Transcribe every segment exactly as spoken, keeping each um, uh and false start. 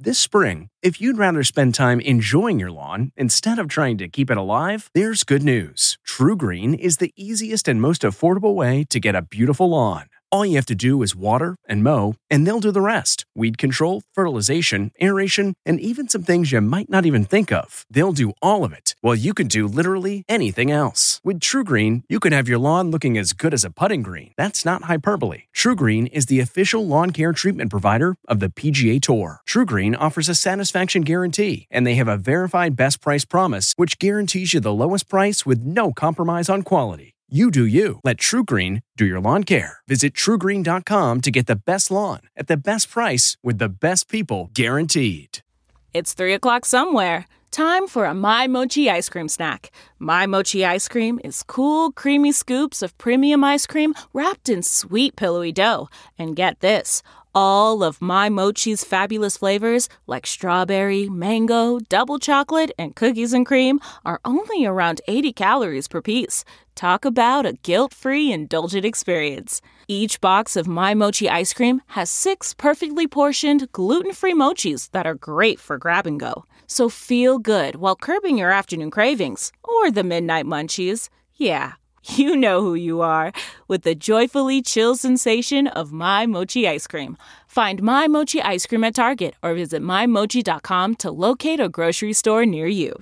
This spring, if you'd rather spend time enjoying your lawn instead of trying to keep it alive, there's good news. TruGreen is the easiest and most affordable way to get a beautiful lawn. All you have to do is water and mow, and they'll do the rest. Weed control, fertilization, aeration, and even some things you might not even think of. They'll do all of it, while you can do literally anything else. With TruGreen, you can have your lawn looking as good as a putting green. That's not hyperbole. TruGreen is the official lawn care treatment provider of the P G A Tour. TruGreen offers a satisfaction guarantee, and they have a verified best price promise, which guarantees you the lowest price with no compromise on quality. You do you. Let TruGreen do your lawn care. Visit True Green dot com to get the best lawn at the best price with the best people guaranteed. It's three o'clock somewhere. Time for a My Mochi ice cream snack. My Mochi ice cream is cool, creamy scoops of premium ice cream wrapped in sweet, pillowy dough. And get this, all of My Mochi's fabulous flavors, like strawberry, mango, double chocolate, and cookies and cream, are only around eighty calories per piece. Talk about a guilt-free, indulgent experience. Each box of My Mochi ice cream has six perfectly portioned, gluten-free mochis that are great for grab and go. So feel good while curbing your afternoon cravings, or the midnight munchies. Yeah, you know who you are, with the joyfully chill sensation of My Mochi ice cream. Find My Mochi ice cream at Target or visit my mochi dot com to locate a grocery store near you.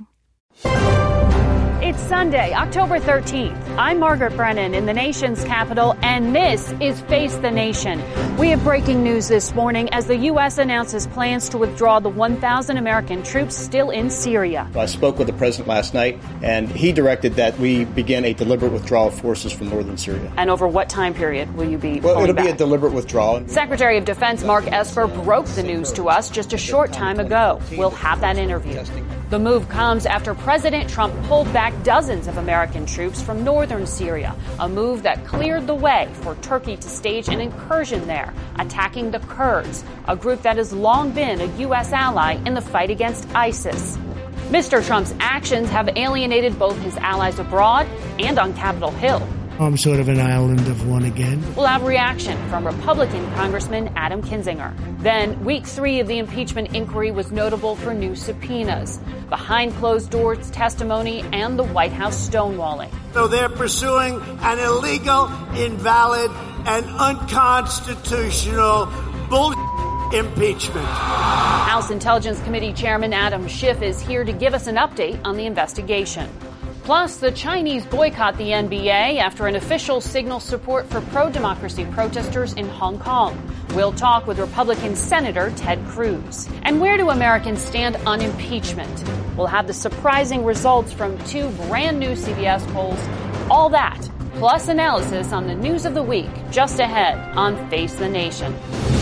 It's Sunday, October thirteenth. I'm Margaret Brennan in the nation's capital, and this is Face the Nation. We have breaking news this morning as the U S announces plans to withdraw the one thousand American troops still in Syria. I spoke with the president last night, and he directed that we begin a deliberate withdrawal of forces from northern Syria. And over what time period will you be Well, pulling it'll back? be a deliberate withdrawal. Secretary of Defense Mark Esper broke the news to us just a short time ago. We'll have that interview. The move comes after President Trump pulled back dozens of American troops from northern Syria, a move that cleared the way for Turkey to stage an incursion there, attacking the Kurds, a group that has long been a U S ally in the fight against ISIS. Mister Trump's actions have alienated both his allies abroad and on Capitol Hill. I'm sort of an island of one again. We'll have reaction from Republican Congressman Adam Kinzinger. Then, week three of the impeachment inquiry was notable for new subpoenas, behind closed doors testimony, and the White House stonewalling. So they're pursuing an illegal, invalid, and unconstitutional bull impeachment. House Intelligence Committee Chairman Adam Schiff is here to give us an update on the investigation. Plus, the Chinese boycott the N B A after an official signals support for pro-democracy protesters in Hong Kong. We'll talk with Republican Senator Ted Cruz. And where do Americans stand on impeachment? We'll have the surprising results from two brand new C B S polls. All that, plus analysis on the news of the week, just ahead on Face the Nation.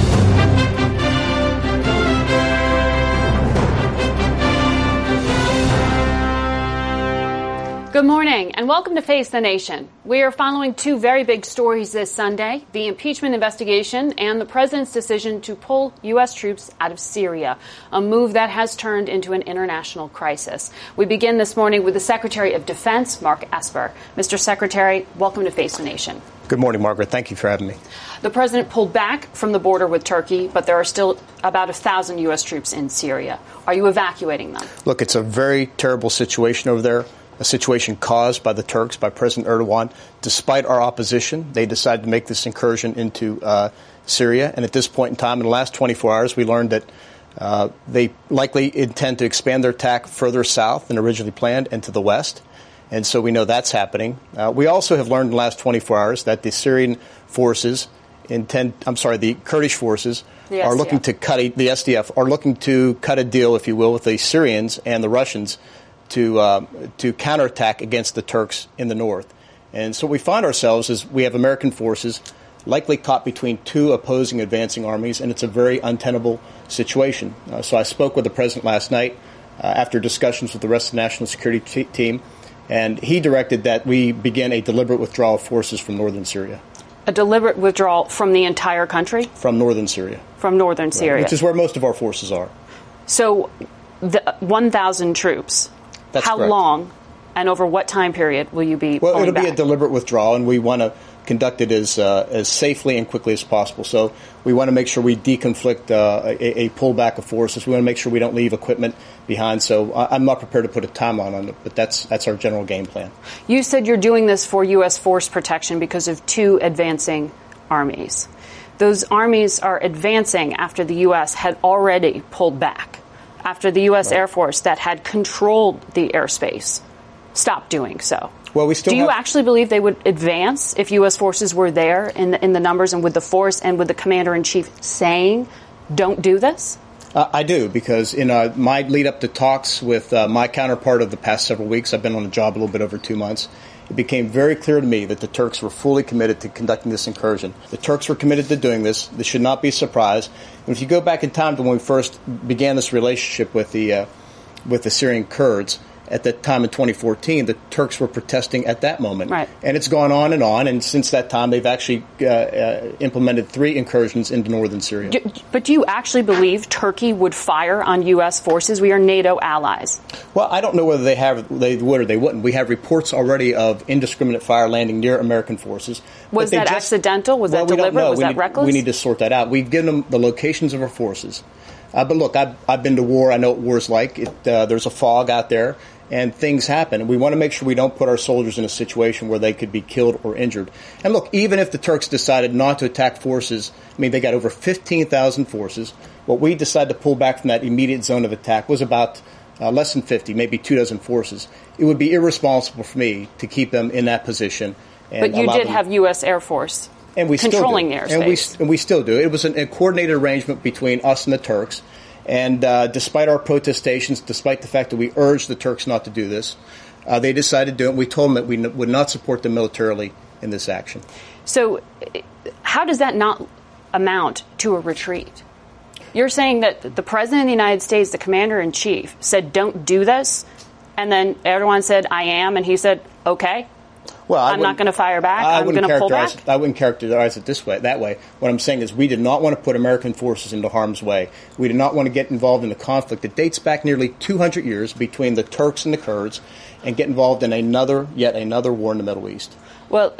Good morning and welcome to Face the Nation. We are following two very big stories this Sunday, the impeachment investigation and the president's decision to pull U S troops out of Syria, a move that has turned into an international crisis. We begin this morning with the Secretary of Defense, Mark Esper. Mister Secretary, welcome to Face the Nation. Good morning, Margaret. Thank you for having me. The president pulled back from the border with Turkey, but there are still about a thousand U S troops in Syria. Are you evacuating them? Look, it's a very terrible situation over there. A situation caused by the Turks, by President Erdogan. Despite our opposition, they decided to make this incursion into uh, Syria. And at this point in time, in the last twenty-four hours, we learned that uh, they likely intend to expand their attack further south than originally planned and to the west. And so we know that's happening. Uh, we also have learned in the last twenty-four hours that the Syrian forces intend, I'm sorry, the Kurdish forces the are looking to cut, a, the S D F are looking to cut a deal, if you will, with the Syrians and the Russians to uh, to counterattack against the Turks in the north. And so we find ourselves as we have American forces likely caught between two opposing advancing armies, and it's a very untenable situation. Uh, so I spoke with the president last night uh, after discussions with the rest of the national security t- team, and he directed that we begin a deliberate withdrawal of forces from northern Syria. A deliberate withdrawal from the entire country? From northern Syria. From northern right, Syria. Which is where most of our forces are. So the one thousand troops. That's How correct. long and over what time period will you be Well, pulling it'll back? be a deliberate withdrawal, and we want to conducted as uh, as safely and quickly as possible. So we want to make sure we deconflict uh, a, a pullback of forces. We want to make sure we don't leave equipment behind. So I'm not prepared to put a timeline on it, but that's that's our general game plan. You said you're doing this for U S force protection because of two advancing armies. Those armies are advancing after the U S had already pulled back, after the U S Right. Air Force that had controlled the airspace stopped doing so. Well, we still Do you have- actually believe they would advance if U S forces were there in the, in the numbers and with the force and with the commander-in-chief saying, don't do this? Uh, I do, because in uh, my lead up to talks with uh, my counterpart of the past several weeks, I've been on the job a little bit over two months, it became very clear to me that the Turks were fully committed to conducting this incursion. The Turks were committed to doing this. This should not be a surprise. And if you go back in time to when we first began this relationship with the uh, with the Syrian Kurds, at that time in twenty fourteen, the Turks were protesting at that moment. Right. And it's gone on and on, and since that time they've actually uh, uh, implemented three incursions into northern Syria. Do, but do you actually believe Turkey would fire on U S forces? We are NATO allies. Well, I don't know whether they have they would or they wouldn't. We have reports already of indiscriminate fire landing near American forces. Was that just, accidental? Was well, that deliberate? Was we that need, reckless? We need to sort that out. We've given them the locations of our forces. Uh, but look, I've, I've been to war. I know what war's like. It, uh, there's a fog out there, and things happen. And we want to make sure we don't put our soldiers in a situation where they could be killed or injured. And look, even if the Turks decided not to attack forces, I mean, they got over fifteen thousand forces. What we decided to pull back from that immediate zone of attack was about uh, less than fifty, maybe two dozen forces. It would be irresponsible for me to keep them in that position. And but you allow did them- have U S Air Force. And we controlling still do. the airspace. And we, and we still do. It was an, a coordinated arrangement between us and the Turks. And uh, despite our protestations, despite the fact that we urged the Turks not to do this, uh, they decided to do it. We told them that we n- would not support them militarily in this action. So how does that not amount to a retreat? You're saying that the President of the United States, the Commander-in-Chief, said don't do this, and then Erdogan said I am, and he said okay. Well, I I'm not going to fire back. I I'm going to pull back. It, I wouldn't characterize it this way, that way. What I'm saying is we did not want to put American forces into harm's way. We did not want to get involved in a conflict that dates back nearly two hundred years between the Turks and the Kurds and get involved in another, yet another war in the Middle East. Well,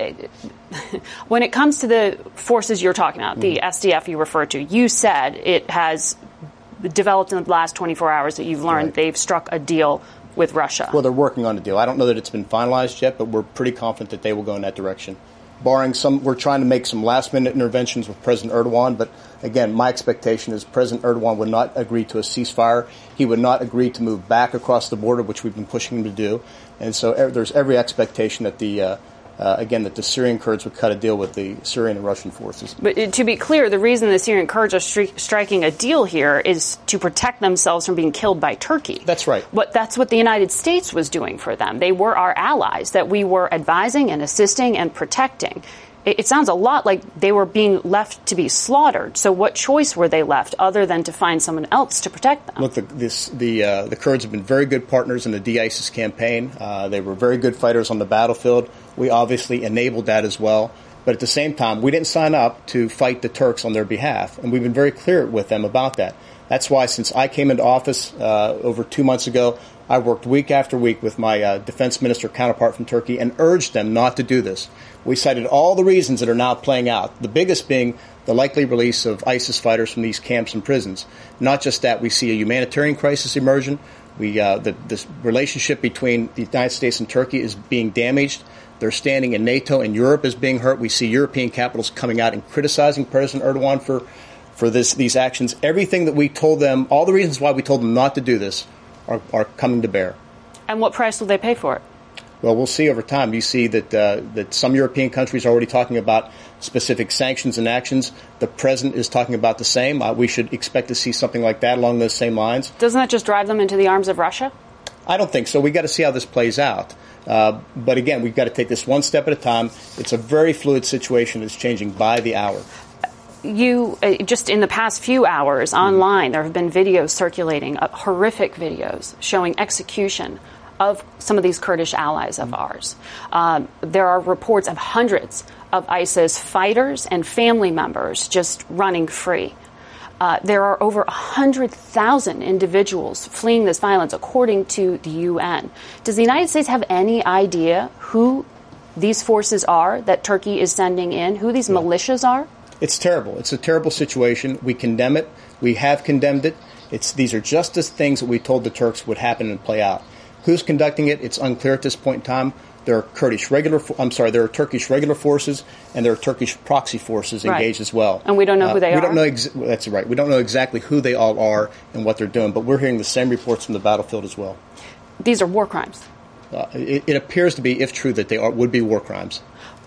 when it comes to the forces you're talking about, the mm-hmm. S D F you referred to, you said it has developed in the last twenty-four hours that you've learned right. they've struck a deal with Russia. Well, they're working on a deal. I don't know that it's been finalized yet, but we're pretty confident that they will go in that direction. Barring some, we're trying to make some last-minute interventions with President Erdogan, but again, my expectation is President Erdogan would not agree to a ceasefire. He would not agree to move back across the border, which we've been pushing him to do. And so er, there's every expectation that the uh, Uh, again, that the Syrian Kurds would cut a deal with the Syrian and Russian forces. But to be clear, the reason the Syrian Kurds are stri- striking a deal here is to protect themselves from being killed by Turkey. That's right. But that's what the United States was doing for them. They were our allies that we were advising and assisting and protecting. It, it sounds a lot like they were being left to be slaughtered. So what choice were they left other than to find someone else to protect them? Look, the, this, the, uh, the Kurds have been very good partners in the de-ISIS campaign. Uh, they were very good fighters on the battlefield. We obviously enabled that as well. But at the same time, we didn't sign up to fight the Turks on their behalf. And we've been very clear with them about that. That's why since I came into office uh, over two months ago, I worked week after week with my uh, defense minister counterpart from Turkey and urged them not to do this. We cited all the reasons that are now playing out, the biggest being the likely release of ISIS fighters from these camps and prisons. Not just that, we see a humanitarian crisis emerging. We, uh, the, this relationship between the United States and Turkey is being damaged. Their standing in NATO and Europe is being hurt. We see European capitals coming out and criticizing President Erdogan for, for this, these actions. Everything that we told them, all the reasons why we told them not to do this, are, are coming to bear. And what price will they pay for it? Well, we'll see over time. You see that uh, that some European countries are already talking about specific sanctions and actions. The president is talking about the same. Uh, we should expect to see something like that along those same lines. Doesn't that just drive them into the arms of Russia? I don't think so. We've got to see how this plays out. Uh, but again, we've got to take this one step at a time. It's a very fluid situation. It's changing by the hour. You, uh, just in the past few hours online, there have been videos circulating, uh, horrific videos showing execution of some of these Kurdish allies of ours. Um, there are reports of hundreds of ISIS fighters and family members just running free. Uh, there are over one hundred thousand individuals fleeing this violence, according to the U N. Does the United States have any idea who these forces are that Turkey is sending in, who these yeah. militias are? It's terrible. It's a terrible situation. We condemn it. We have condemned it. It's these are just the things that we told the Turks would happen and play out. Who's conducting it? It's unclear at this point in time. There are Kurdish regular. I'm sorry. There are Turkish regular forces and there are Turkish proxy forces engaged right. as well. And we don't know uh, who they we are. We don't know. Ex- that's right. We don't know exactly who they all are and what they're doing. But we're hearing the same reports from the battlefield as well. These are war crimes. Uh, it, it appears to be, if true, that they are would be war crimes.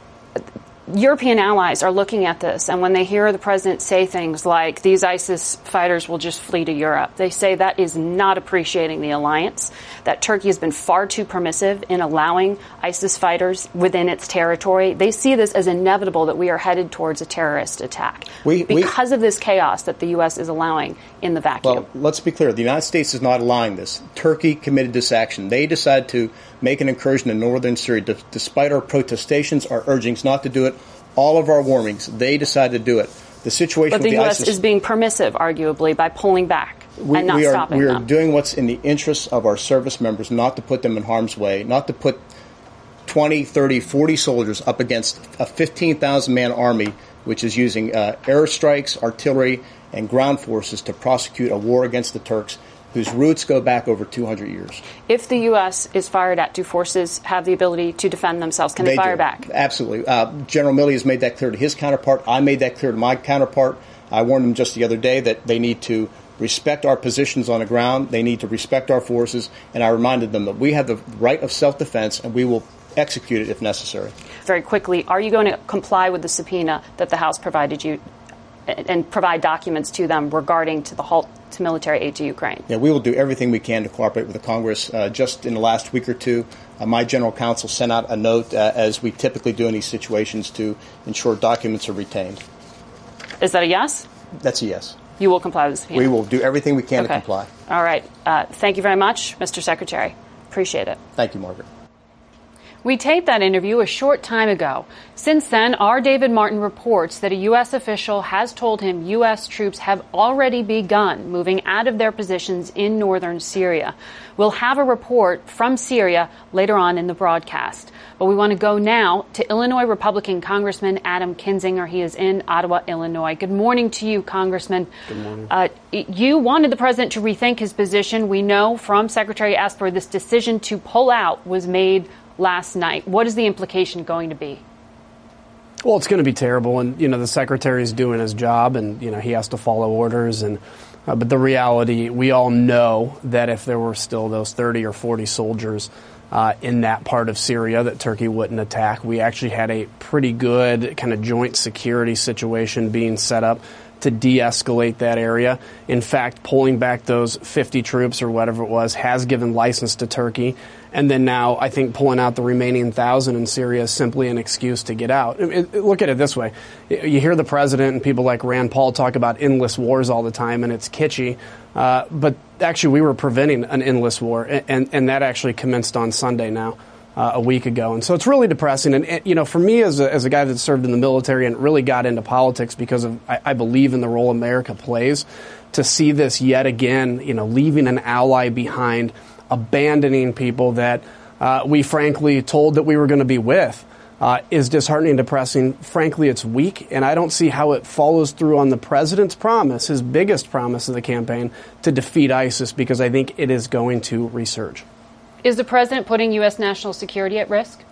European allies are looking at this, and when they hear the president say things like these ISIS fighters will just flee to Europe, they say that is not appreciating the alliance, that Turkey has been far too permissive in allowing ISIS fighters within its territory. They see this as inevitable that we are headed towards a terrorist attack we, because we, of this chaos that the U S is allowing in the vacuum. Well, let's be clear. The United States is not allowing this. Turkey committed this action. They decided to make an incursion in northern Syria. D- despite our protestations, our urgings not to do it, all of our warnings, they decided to do it. The situation but the, with the U S ISIS is being permissive, arguably, by pulling back we, and not we are, stopping we them. We are doing what's in the interests of our service members, not to put them in harm's way, not to put twenty, thirty, forty soldiers up against a fifteen thousand man army, which is using uh, airstrikes, artillery, and ground forces to prosecute a war against the Turks, whose roots go back over two hundred years. If the U S is fired at, do forces have the ability to defend themselves? Can they, they fire do. back? Absolutely. Uh, General Milley has made that clear to his counterpart. I made that clear to my counterpart. I warned them just the other day that they need to respect our positions on the ground. They need to respect our forces. And I reminded them that we have the right of self-defense, and we will execute it if necessary. Very quickly, are you going to comply with the subpoena that the House provided you and provide documents to them regarding to the halt to military aid to Ukraine? Yeah, we will do everything we can to cooperate with the Congress. Uh, just in the last week or two, uh, my general counsel sent out a note, uh, as we typically do in these situations, to ensure documents are retained. Is that a yes? That's a yes. You will comply with the subpoena? We will do everything we can okay. to comply. All right. Uh, thank you very much, Mister Secretary. Appreciate it. Thank you, Margaret. We taped that interview a short time ago. Since then, our David Martin reports that a U S official has told him U S troops have already begun moving out of their positions in northern Syria. We'll have a report from Syria later on in the broadcast. But we want to go now to Illinois Republican Congressman Adam Kinzinger. He is in Ottawa, Illinois. Good morning to you, Congressman. Good morning. Uh, you wanted the president to rethink his position. We know from Secretary Esper this decision to pull out was made last night. What is the implication going to be? Well, it's going to be terrible, and you know the secretary is doing his job, and you know he has to follow orders. And uh, but the reality, we all know that if there were still those thirty or forty soldiers uh, in that part of Syria, that Turkey wouldn't attack. We actually had a pretty good kind of joint security situation being set up to de-escalate that area. In fact, pulling back those fifty troops or whatever it was has given license to Turkey. And then now I think pulling out the remaining thousand in Syria is simply an excuse to get out. It, it, look at it this way. You hear the president and people like Rand Paul talk about endless wars all the time, and it's kitschy. Uh, but actually, we were preventing an endless war, and, and, and that actually commenced on Sunday now. Uh, a week ago. And so it's really depressing. And, and you know, for me as a, as a guy that served in the military and really got into politics because of, I, I believe in the role America plays, to see this yet again, you know, leaving an ally behind, abandoning people that uh, we frankly told that we were going to be with, uh, is disheartening, depressing. Frankly, it's weak. And I don't see how it follows through on the president's promise, his biggest promise of the campaign, to defeat ISIS, because I think it is going to resurge. Is the president putting U S national security at risk?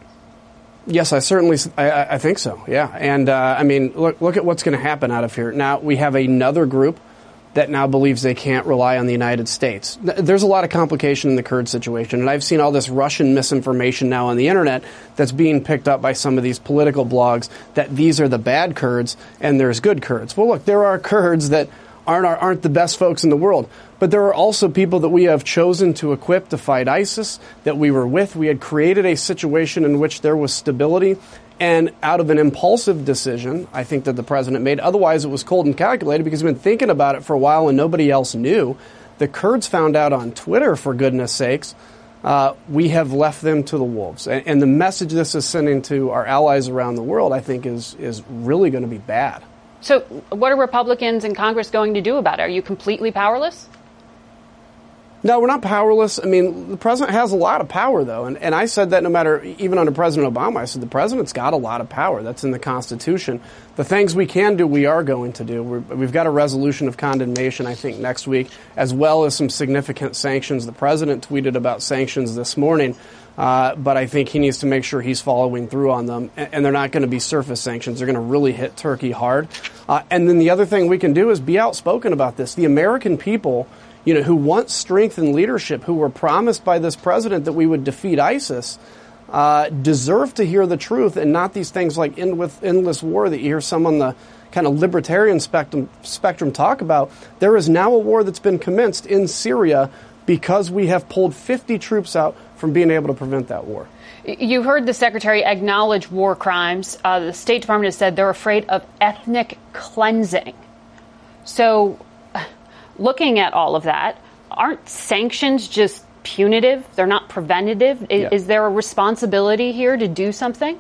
Yes, I certainly, I, I think so. Yeah, and uh, I mean, look, look at what's going to happen out of here. Now we have another group that now believes they can't rely on the United States. There's a lot of complication in the Kurd situation, and I've seen all this Russian misinformation now on the internet that's being picked up by some of these political blogs that these are the bad Kurds and there's good Kurds. Well, look, there are Kurds that aren't aren't the best folks in the world. But there are also people that we have chosen to equip to fight ISIS, that we were with. We had created a situation in which there was stability. And out of an impulsive decision, I think that the president made, otherwise it was cold and calculated because he's been thinking about it for a while and nobody else knew. The Kurds found out on Twitter, for goodness sakes. Uh, we have left them to the wolves. And, and the message this is sending to our allies around the world, I think, is is really going to be bad. So what are Republicans in Congress going to do about it? Are you completely powerless? No, we're not powerless. I mean, the president has a lot of power, though. And, and I said that no matter, even under President Obama, I said the president's got a lot of power. That's in the Constitution. The things we can do, we are going to do. We're, we've got a resolution of condemnation, I think, next week, as well as some significant sanctions. The president tweeted about sanctions this morning, uh, but I think he needs to make sure he's following through on them. And, and they're not going to be surface sanctions. They're going to really hit Turkey hard. Uh, and then the other thing we can do is be outspoken about this. The American people, you know, who want strength and leadership, who were promised by this president that we would defeat ISIS, uh, deserve to hear the truth and not these things like end with endless war that you hear some on the kind of libertarian spectrum, spectrum talk about. There is now a war that's been commenced in Syria because we have pulled fifty troops out from being able to prevent that war. You heard the secretary acknowledge war crimes. Uh, the State Department has said they're afraid of ethnic cleansing. So, looking at all of that, aren't sanctions just punitive? They're not preventative? Is, yeah. is there a responsibility here to do something?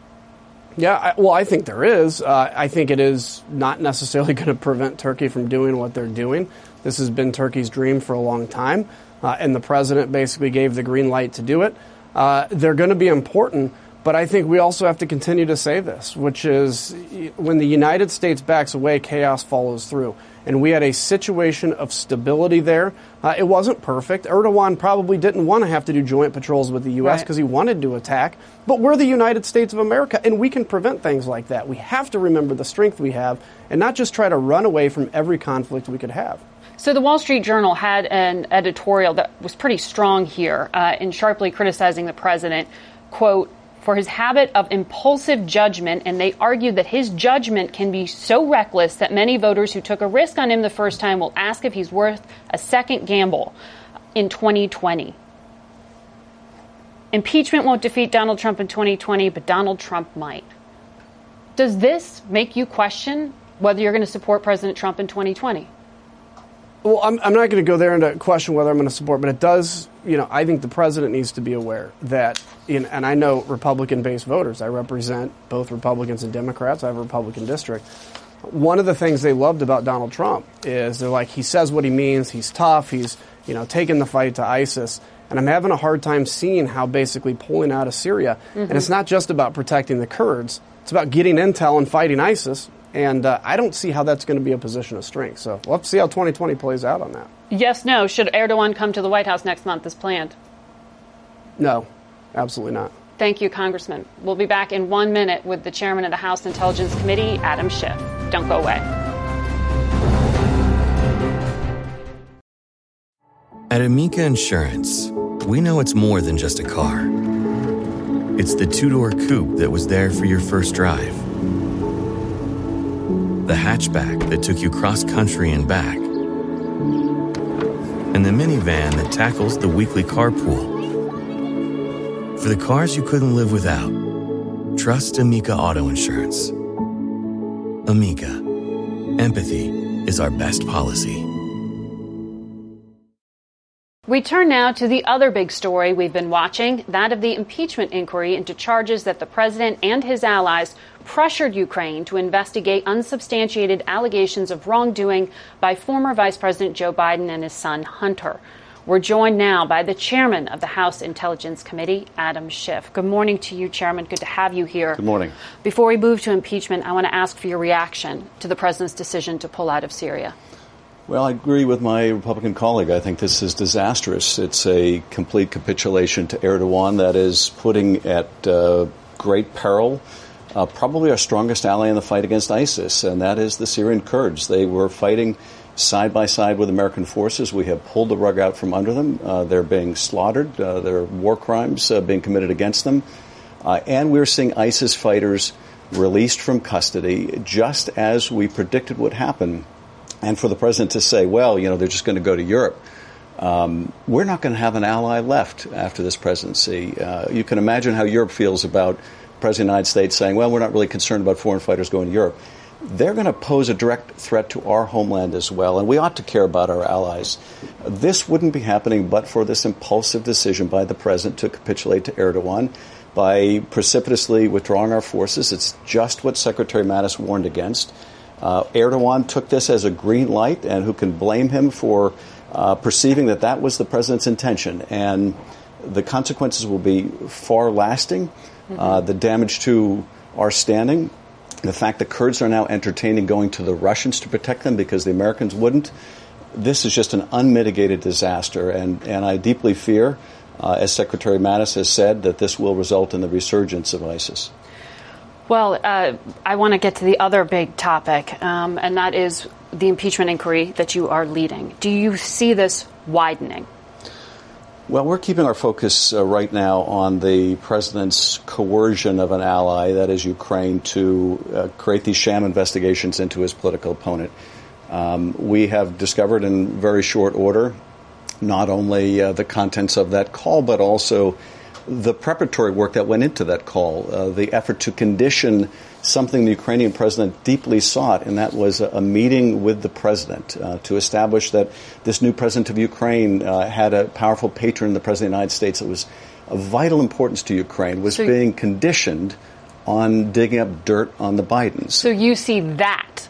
Yeah, I, well, I think there is. Uh, I think it is not necessarily going to prevent Turkey from doing what they're doing. This has been Turkey's dream for a long time, uh, and the president basically gave the green light to do it. Uh, they're going to be important, but I think we also have to continue to say this, which is when the United States backs away, chaos follows through. And we had a situation of stability there. Uh, it wasn't perfect. Erdogan probably didn't want to have to do joint patrols with the U S because right. he wanted to attack. But we're the United States of America, and we can prevent things like that. We have to remember the strength we have and not just try to run away from every conflict we could have. So the Wall Street Journal had an editorial that was pretty strong here uh, in sharply criticizing the president, quote, for his habit of impulsive judgment, and they argued that his judgment can be so reckless that many voters who took a risk on him the first time will ask if he's worth a second gamble in twenty twenty. Impeachment won't defeat Donald Trump in twenty twenty, but Donald Trump might. Does this make you question whether you're going to support President Trump in twenty twenty? Well, I'm, I'm not going to go there and question whether I'm going to support, but it does, you know, I think the president needs to be aware that, you know, and I know Republican-based voters. I represent both Republicans and Democrats. I have a Republican district. One of the things they loved about Donald Trump is they're like, he says what he means, he's tough, he's, you know, taking the fight to ISIS. And I'm having a hard time seeing how basically pulling out of Syria, mm-hmm. and it's not just about protecting the Kurds, it's about getting intel and fighting ISIS. And uh, I don't see how that's going to be a position of strength. So we'll have to see how twenty twenty plays out on that. Yes, no. Should Erdogan come to the White House next month as planned? No, absolutely not. Thank you, Congressman. We'll be back in one minute with the chairman of the House Intelligence Committee, Adam Schiff. Don't go away. At Amica Insurance, we know it's more than just a car. It's the two-door coupe that was there for your first drive, the hatchback that took you cross-country and back, and the minivan that tackles the weekly carpool. For the cars you couldn't live without, trust Amica Auto Insurance. Amica. Empathy is our best policy. We turn now to the other big story we've been watching, that of the impeachment inquiry into charges that the president and his allies pressured Ukraine to investigate unsubstantiated allegations of wrongdoing by former Vice President Joe Biden and his son Hunter. We're joined now by the chairman of the House Intelligence Committee, Adam Schiff. Good morning to you, Chairman. Good to have you here. Good morning. Before we move to impeachment, I want to ask for your reaction to the president's decision to pull out of Syria. Well, I agree with my Republican colleague. I think this is disastrous. It's a complete capitulation to Erdogan that is putting at uh, great peril uh, probably our strongest ally in the fight against ISIS, and that is the Syrian Kurds. They were fighting side by side with American forces. We have pulled the rug out from under them. Uh, they're being slaughtered. Uh, there are war crimes uh, being committed against them. Uh, and we're seeing ISIS fighters released from custody, just as we predicted would happen. And for the president to say, well, you know, they're just going to go to Europe. Um, we're not going to have an ally left after this presidency. Uh, you can imagine how Europe feels about the President of the United States saying, well, we're not really concerned about foreign fighters going to Europe. They're going to pose a direct threat to our homeland as well, and we ought to care about our allies. This wouldn't be happening but for this impulsive decision by the president to capitulate to Erdogan by precipitously withdrawing our forces. It's just what Secretary Mattis warned against. Uh, Erdogan took this as a green light, and who can blame him for uh, perceiving that that was the president's intention. And the consequences will be far lasting. Mm-hmm. Uh, the damage to our standing, the fact that Kurds are now entertaining going to the Russians to protect them because the Americans wouldn't, this is just an unmitigated disaster. And, and I deeply fear, uh, as Secretary Mattis has said, that this will result in the resurgence of ISIS. Well, uh, I want to get to the other big topic, um, and that is the impeachment inquiry that you are leading. Do you see this widening? Well, we're keeping our focus uh, right now on the president's coercion of an ally, that is Ukraine, to uh, create these sham investigations into his political opponent. Um, we have discovered in very short order not only uh, the contents of that call, but also the preparatory work that went into that call, uh, the effort to condition something the Ukrainian president deeply sought, and that was a, a meeting with the president uh, to establish that this new president of Ukraine uh, had a powerful patron, the president of the United States, that was of vital importance to Ukraine, was so being conditioned on digging up dirt on the Bidens. So you see that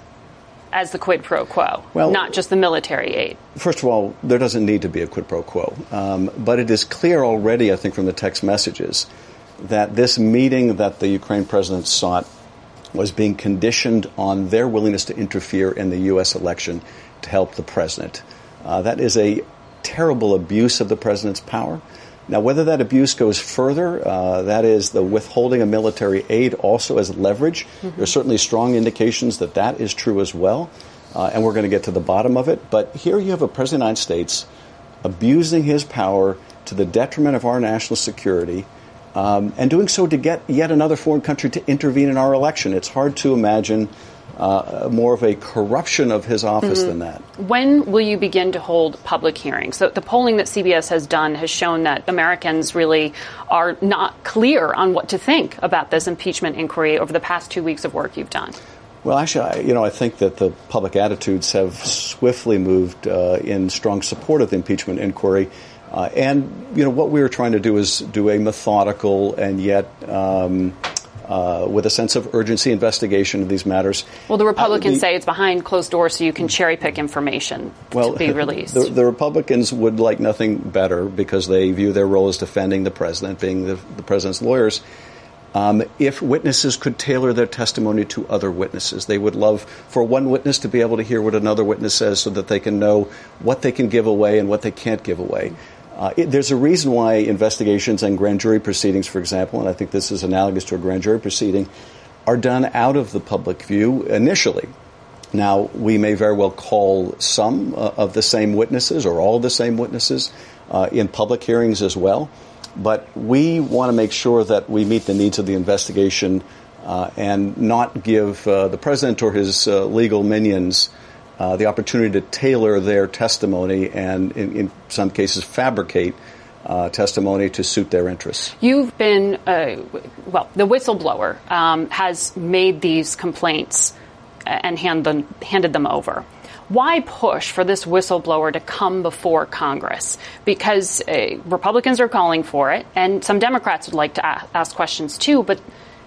as the quid pro quo, well, not just the military aid? First of all, there doesn't need to be a quid pro quo. Um, but it is clear already, I think, from the text messages, that this meeting that the Ukraine president sought was being conditioned on their willingness to interfere in the U S election to help the president. Uh, that is a terrible abuse of the president's power. Now, whether that abuse goes further, uh, that is the withholding of military aid also as leverage. Mm-hmm. There's certainly strong indications that that is true as well, uh, and we're going to get to the bottom of it. But here you have a president of the United States abusing his power to the detriment of our national security, um, and doing so to get yet another foreign country to intervene in our election. It's hard to imagine Uh, more of a corruption of his office mm-hmm. than that. When will you begin to hold public hearings? So the polling that C B S has done has shown that Americans really are not clear on what to think about this impeachment inquiry over the past two weeks of work you've done. Well, actually, I, you know, I think that the public attitudes have swiftly moved uh, in strong support of the impeachment inquiry. Uh, and, you know, what we were trying to do is do a methodical and yet um, Uh, with a sense of urgency investigation of these matters. Well, the Republicans uh, the, say it's behind closed doors so you can cherry pick information well, to be released. The, the Republicans would like nothing better because they view their role as defending the president, being the, the president's lawyers. Um, if witnesses could tailor their testimony to other witnesses, they would love for one witness to be able to hear what another witness says so that they can know what they can give away and what they can't give away. Uh, it, there's a reason why investigations and grand jury proceedings, for example, and I think this is analogous to a grand jury proceeding, are done out of the public view initially. Now, we may very well call some uh, of the same witnesses or all of the same witnesses uh, in public hearings as well, but we want to make sure that we meet the needs of the investigation uh, and not give uh, the president or his uh, legal minions Uh, the opportunity to tailor their testimony and, in, in some cases, fabricate uh, testimony to suit their interests. You've been, uh, well, the whistleblower um, has made these complaints and hand them, handed them over. Why push for this whistleblower to come before Congress? Because uh, Republicans are calling for it, and some Democrats would like to a- ask questions too, but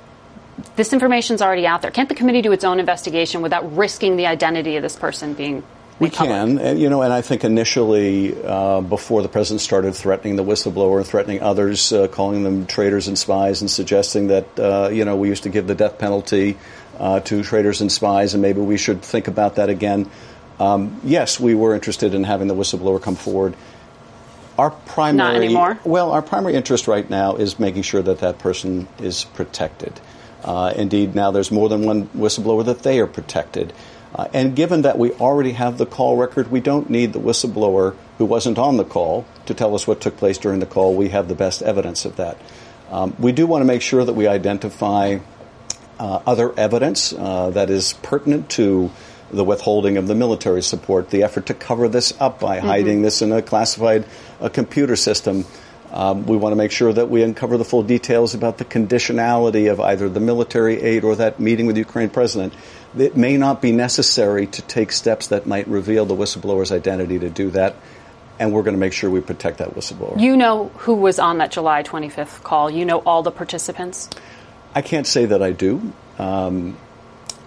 this information's already out there. Can't the committee do its own investigation without risking the identity of this person being We can, and, you know, and I think initially, uh, before the president started threatening the whistleblower and threatening others, uh, calling them traitors and spies and suggesting that, uh, you know, we used to give the death penalty uh, to traitors and spies and maybe we should think about that again. Um, yes, we were interested in having the whistleblower come forward. Our primary, Not anymore? Well, our primary interest right now is making sure that that person is protected. Uh, indeed, now there's more than one whistleblower that they are protected. Uh, and given that we already have the call record, we don't need the whistleblower who wasn't on the call to tell us what took place during the call. We have the best evidence of that. Um, we do want to make sure that we identify uh, other evidence uh, that is pertinent to the withholding of the military support, the effort to cover this up by mm-hmm. hiding this in a classified uh, computer system. Um, we want to make sure that we uncover the full details about the conditionality of either the military aid or that meeting with the Ukraine president. It may not be necessary to take steps that might reveal the whistleblower's identity to do that, and we're going to make sure we protect that whistleblower. You know who was on that July twenty-fifth call? You know all the participants? I can't say that I do. Um,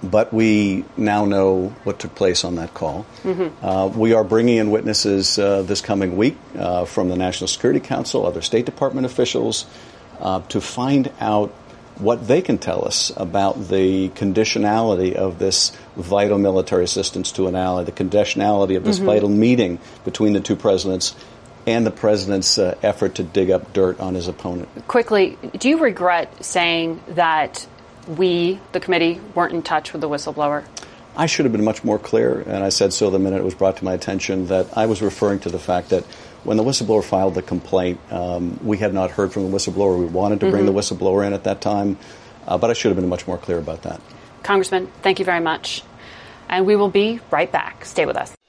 but we now know what took place on that call. Mm-hmm. Uh, we are bringing in witnesses uh, this coming week uh, from the National Security Council, other State Department officials, uh, to find out what they can tell us about the conditionality of this vital military assistance to an ally, the conditionality of this mm-hmm. vital meeting between the two presidents, and the president's uh, effort to dig up dirt on his opponent. Quickly, do you regret saying that we, the committee, weren't in touch with the whistleblower? I should have been much more clear, and I said so the minute it was brought to my attention, that I was referring to the fact that when the whistleblower filed the complaint, um, we had not heard from the whistleblower. We wanted to bring mm-hmm. the whistleblower in at that time, uh, but I should have been much more clear about that. Congressman, thank you very much. And we will be right back. Stay with us.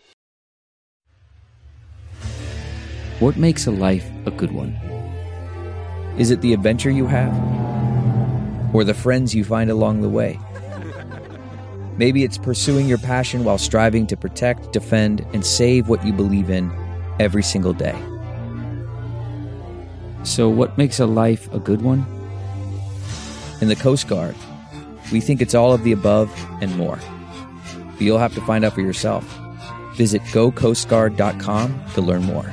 What makes a life a good one? Is it the adventure you have? Or the friends you find along the way? Maybe it's pursuing your passion while striving to protect, defend, and save what you believe in every single day. So what makes a life a good one? In the Coast Guard, we think it's all of the above and more. But you'll have to find out for yourself. Visit go coast guard dot com to learn more.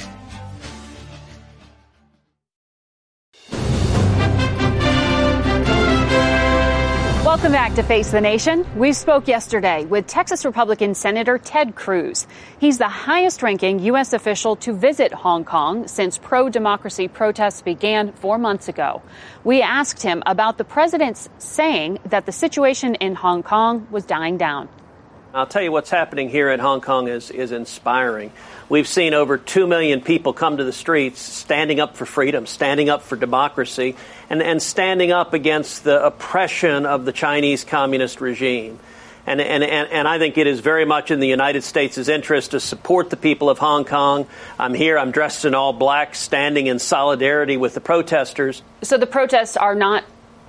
Welcome back to Face the Nation. We spoke yesterday with Texas Republican Senator Ted Cruz. He's the highest-ranking U S official to visit Hong Kong since pro-democracy protests began four months ago. We asked him about the president's saying that the situation in Hong Kong was dying down. I'll tell you what's happening here in Hong Kong is, is inspiring. We've seen over two million people come to the streets standing up for freedom, standing up for democracy, and, and standing up against the oppression of the Chinese communist regime. And, and, and, and I think it is very much in the United States' interest to support the people of Hong Kong. I'm here, I'm dressed in all black, standing in solidarity with the protesters. So the protests are not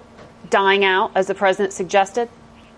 dying out, as the president suggested?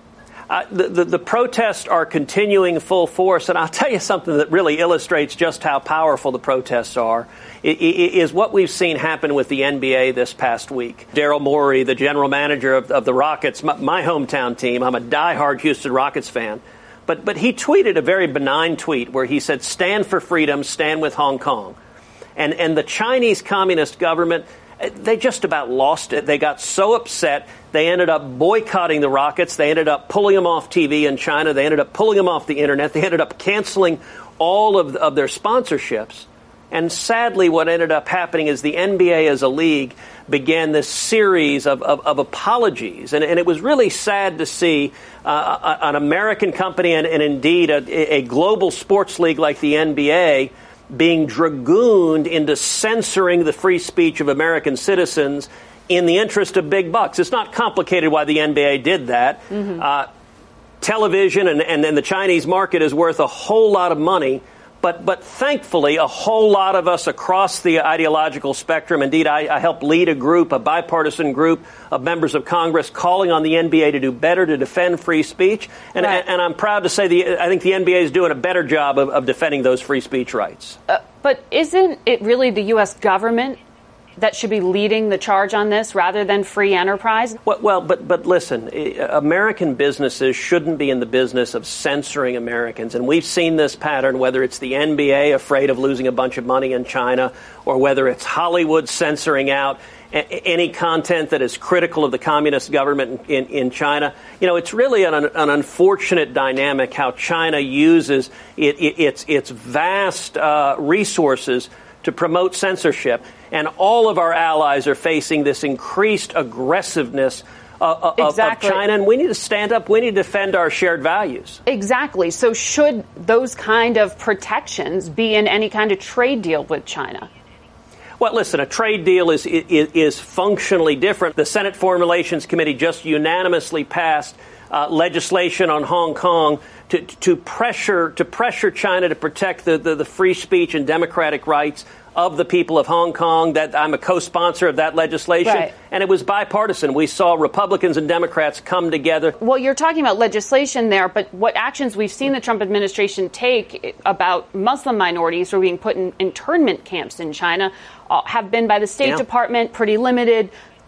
Uh, the, the, the protests are continuing full force, and I'll tell you something that really illustrates just how powerful the protests are, it, it, is what we've seen happen with the N B A this past week. Daryl Morey, the general manager of, of the Rockets, my, my hometown team, I'm a diehard Houston Rockets fan, but, but he tweeted a very benign tweet where he said, "Stand for freedom, stand with Hong Kong." And, and the Chinese Communist government, they just about lost it. They got so upset, they ended up boycotting the Rockets. They ended up pulling them off T V in China. They ended up pulling them off the Internet. They ended up canceling all of, of their sponsorships. And sadly, what ended up happening is the N B A as a league began this series of, of, of apologies. And, and it was really sad to see uh, an American company and, and indeed a, a global sports league like the N B A being dragooned into censoring the free speech of American citizens in the interest of big bucks. It's not complicated why the N B A did that. Mm-hmm. Uh, television and, and, and the Chinese market is worth a whole lot of money, but but thankfully a whole lot of us across the ideological spectrum, indeed I, I helped lead a group, a bipartisan group of members of Congress calling on the N B A to do better to defend free speech. And, right. and, and I'm proud to say the I think the N B A is doing a better job of, of defending those free speech rights. Uh, but isn't it really the U S government that should be leading the charge on this rather than free enterprise? Well, well, but but listen, American businesses shouldn't be in the business of censoring Americans. And we've seen this pattern, whether it's the N B A afraid of losing a bunch of money in China, or whether it's Hollywood censoring out any content that is critical of the communist government in, in China. You know, it's really an, an unfortunate dynamic how China uses it, it, its, its vast uh, resources to promote censorship. And all of our allies are facing this increased aggressiveness uh, exactly. of China. And we need to stand up. We need to defend our shared values. Exactly. So should those kind of protections be in any kind of trade deal with China? Well, listen, a trade deal is, is, is functionally different. The Senate Foreign Relations Committee just unanimously passed uh, legislation on Hong Kong to, to pressure to pressure China to protect the, the, the free speech and democratic rights of the people of Hong Kong. That I'm a co-sponsor of that legislation. Right. And it was bipartisan. We saw Republicans and Democrats come together. Well, you're talking about legislation there, but what actions we've seen the Trump administration take about Muslim minorities who are being put in internment camps in China uh, have been by the State yeah. Department pretty limited.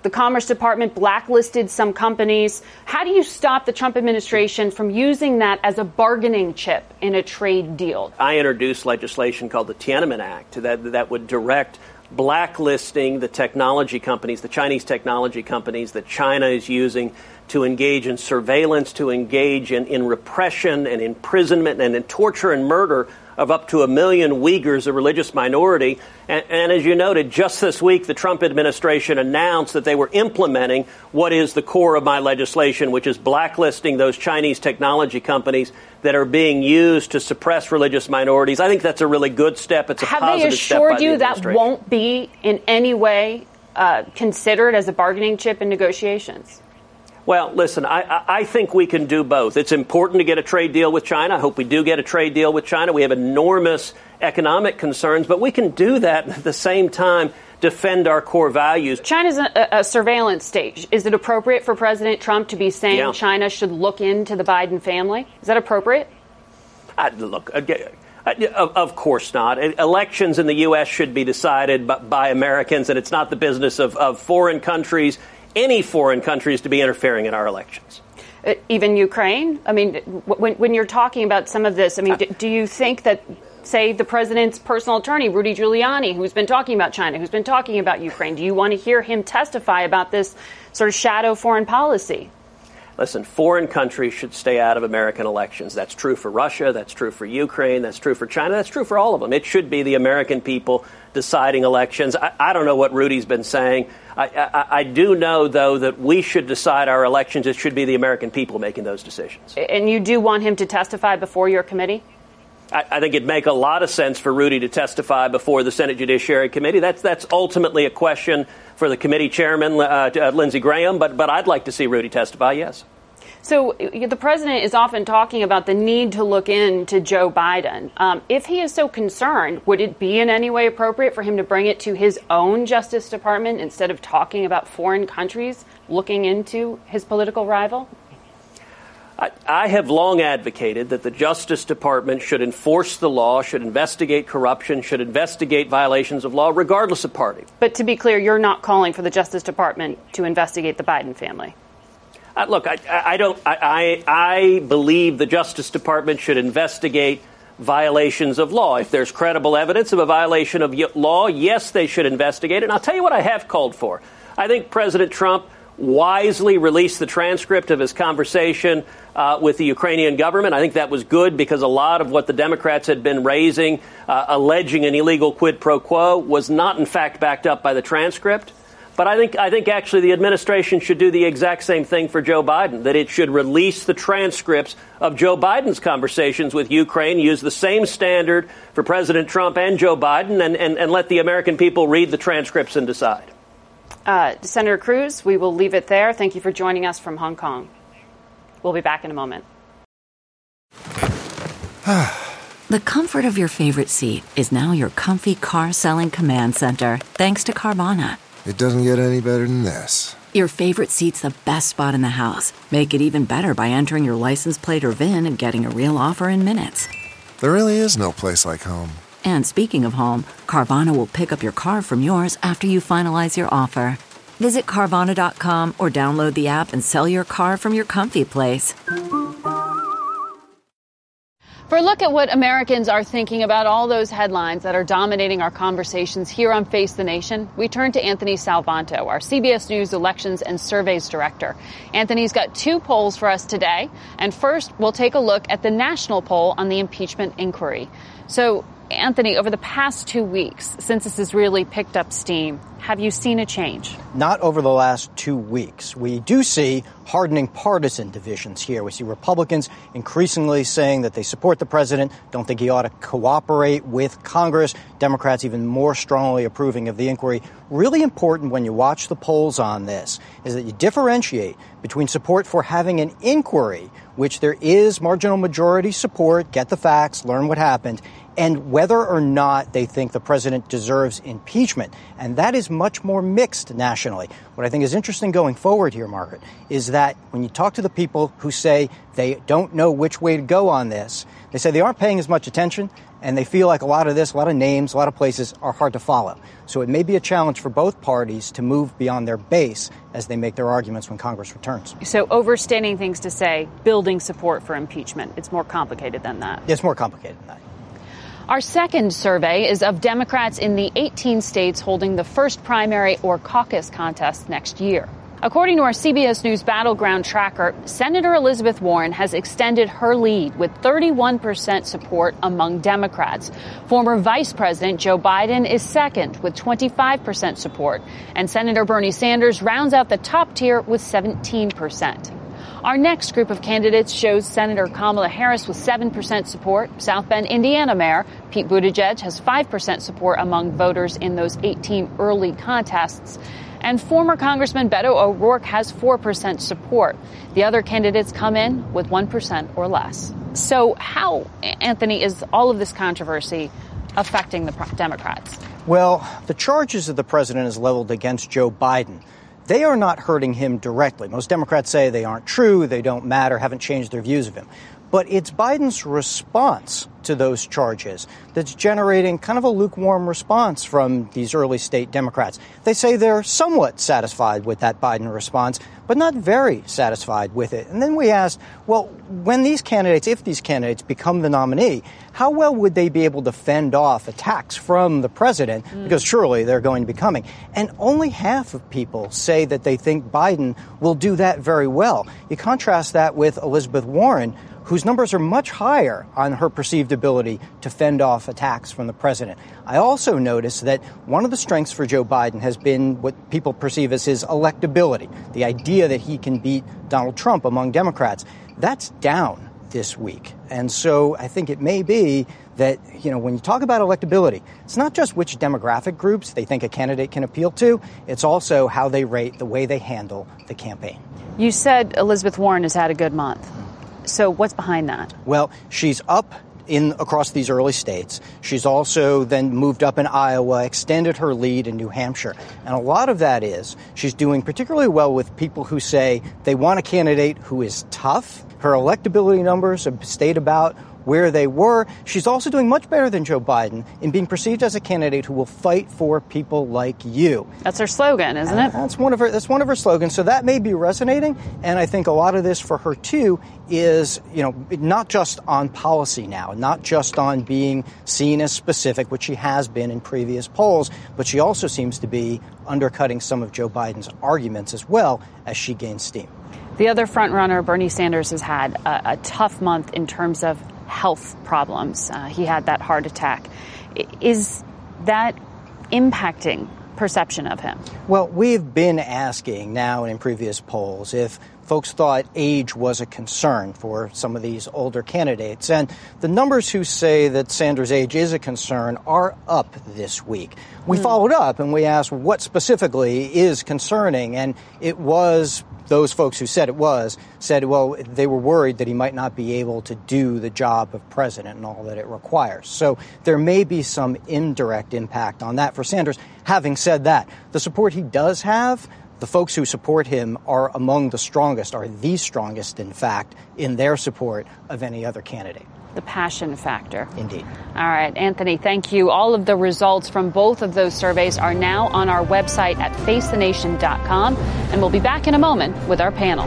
The Commerce Department blacklisted some companies. How do you stop the Trump administration from using that as a bargaining chip in a trade deal? I introduced legislation called the Tiananmen Act that that would direct blacklisting the technology companies, the Chinese technology companies that China is using to engage in surveillance, to engage in, in repression and imprisonment and in torture and murder of up to a million Uyghurs, a religious minority. And, and as you noted, just this week, the Trump administration announced that they were implementing what is the core of my legislation, which is blacklisting those Chinese technology companies that are being used to suppress religious minorities. I think that's a really good step. It's a Have positive they step by assured the you that administration. won't be in any way uh, considered as a bargaining chip in negotiations? Well, listen, I, I think we can do both. It's important to get a trade deal with China. I hope we do get a trade deal with China. We have enormous economic concerns, but we can do that and at the same time defend our core values. China's a, a surveillance state. Is it appropriate for President Trump to be saying Yeah. China should look into the Biden family? Is that appropriate? I, look, again, Of, of course not. Elections in the U S should be decided by, by Americans, and it's not the business of, of foreign countries, any foreign countries, to be interfering in our elections. Uh, even Ukraine? I mean, when, when you're talking about some of this, I mean, do, do you think that, say, the president's personal attorney, Rudy Giuliani, who's been talking about China, who's been talking about Ukraine, do you want to hear him testify about this sort of shadow foreign policy? Listen, foreign countries should stay out of American elections. That's true for Russia. That's true for Ukraine. That's true for China. That's true for all of them. It should be the American people deciding elections. I, I don't know what Rudy's been saying. I, I, I do know, though, that we should decide our elections. It should be the American people making those decisions. And you do want him to testify before your committee? I, I think it'd make a lot of sense for Rudy to testify before the Senate Judiciary Committee. That's that's ultimately a question for the committee chairman, uh, uh, Lindsey Graham. But but I'd like to see Rudy testify, yes. So the president is often talking about the need to look into Joe Biden. Um, if he is so concerned, would it be in any way appropriate for him to bring it to his own Justice Department instead of talking about foreign countries looking into his political rival? I, I have long advocated that the Justice Department should enforce the law, should investigate corruption, should investigate violations of law, regardless of party. But to be clear, you're not calling for the Justice Department to investigate the Biden family. Uh, look, I, I don't. I, I believe the Justice Department should investigate violations of law. If there's credible evidence of a violation of law, yes, they should investigate it. And I'll tell you what I have called for. I think President Trump wisely released the transcript of his conversation uh, with the Ukrainian government. I think that was good because a lot of what the Democrats had been raising, uh, alleging an illegal quid pro quo, was not, in fact, backed up by the transcript. But I think I think actually the administration should do the exact same thing for Joe Biden, that it should release the transcripts of Joe Biden's conversations with Ukraine, use the same standard for President Trump and Joe Biden, and, and, and let the American people read the transcripts and decide. Uh, Senator Cruz, we will leave it there. Thank you for joining us from Hong Kong. We'll be back in a moment. The comfort of your favorite seat is now your comfy car selling command center, thanks to Carvana. It doesn't get any better than this. Your favorite seat's the best spot in the house. Make it even better by entering your license plate or V I N and getting a real offer in minutes. There really is no place like home. And speaking of home, Carvana will pick up your car from yours after you finalize your offer. Visit Carvana dot com or download the app and sell your car from your comfy place. For a look at what Americans are thinking about all those headlines that are dominating our conversations here on Face the Nation, we turn to Anthony Salvanto, our C B S News Elections and Surveys Director. Anthony's got two polls for us today. And first, we'll take a look at the national poll on the impeachment inquiry. So, Anthony, over the past two weeks, since this has really picked up steam, have you seen a change? Not over the last two weeks. We do see hardening partisan divisions here. We see Republicans increasingly saying that they support the president, don't think he ought to cooperate with Congress. Democrats even more strongly approving of the inquiry. Really important when you watch the polls on this is that you differentiate between support for having an inquiry, which there is marginal majority support, get the facts, learn what happened, and whether or not they think the president deserves impeachment. And that is much more mixed nationally. What I think is interesting going forward here, Margaret, is that when you talk to the people who say they don't know which way to go on this, they say they aren't paying as much attention, and they feel like a lot of this, a lot of names, a lot of places are hard to follow. So it may be a challenge for both parties to move beyond their base as they make their arguments when Congress returns. So overstating things to say building support for impeachment. It's more complicated than that. It's more complicated than that. Our second survey is of Democrats in the eighteen states holding the first primary or caucus contest next year. According to our C B S News Battleground Tracker, Senator Elizabeth Warren has extended her lead with thirty-one percent support among Democrats. Former Vice President Joe Biden is second with twenty-five percent support, and Senator Bernie Sanders rounds out the top tier with seventeen percent. Our next group of candidates shows Senator Kamala Harris with seven percent support. South Bend, Indiana Mayor Pete Buttigieg has five percent support among voters in those eighteen early contests. And former Congressman Beto O'Rourke has four percent support. The other candidates come in with one percent or less. So how, Anthony, is all of this controversy affecting the Democrats? Well, the charges that the president has leveled against Joe Biden, they are not hurting him directly. Most Democrats say they aren't true, they don't matter, haven't changed their views of him. But it's Biden's response to those charges that's generating kind of a lukewarm response from these early state Democrats. They say they're somewhat satisfied with that Biden response, but not very satisfied with it. And then we asked, well, when these candidates, if these candidates become the nominee, how well would they be able to fend off attacks from the president? Mm. Because surely they're going to be coming. And only half of people say that they think Biden will do that very well. You contrast that with Elizabeth Warren, whose numbers are much higher on her perceived ability to fend off attacks from the president. I also noticed that one of the strengths for Joe Biden has been what people perceive as his electability, the idea that he can beat Donald Trump among Democrats. That's down this week. And so I think it may be that, you know, when you talk about electability, it's not just which demographic groups they think a candidate can appeal to. It's also how they rate the way they handle the campaign. You said Elizabeth Warren has had a good month. So what's behind that? Well, she's up in across these early states. She's also then moved up in Iowa, extended her lead in New Hampshire. And a lot of that is she's doing particularly well with people who say they want a candidate who is tough. Her electability numbers have stayed about where they were. She's also doing much better than Joe Biden in being perceived as a candidate who will fight for people like you. That's her slogan, isn't it? That's one of her, that's one of her slogans. So that may be resonating. And I think a lot of this for her, too, is, you know, not just on policy now, not just on being seen as specific, which she has been in previous polls, but she also seems to be undercutting some of Joe Biden's arguments as well as she gains steam. The other frontrunner, Bernie Sanders, has had a, a tough month in terms of health problems. Uh, he had that heart attack. Is that impacting perception of him? Well, we've been asking now and in previous polls if folks thought age was a concern for some of these older candidates. And the numbers who say that Sanders' age is a concern are up this week. We mm. followed up and we asked what specifically is concerning. And it was those folks who said it was, said, well, they were worried that he might not be able to do the job of president and all that it requires. So there may be some indirect impact on that for Sanders. Having said that, the support he does have, the folks who support him are among the strongest, are the strongest, in fact, in their support of any other candidate. The passion factor. Indeed. All right, Anthony, thank you. All of the results from both of those surveys are now on our website at face the nation dot com, and we'll be back in a moment with our panel.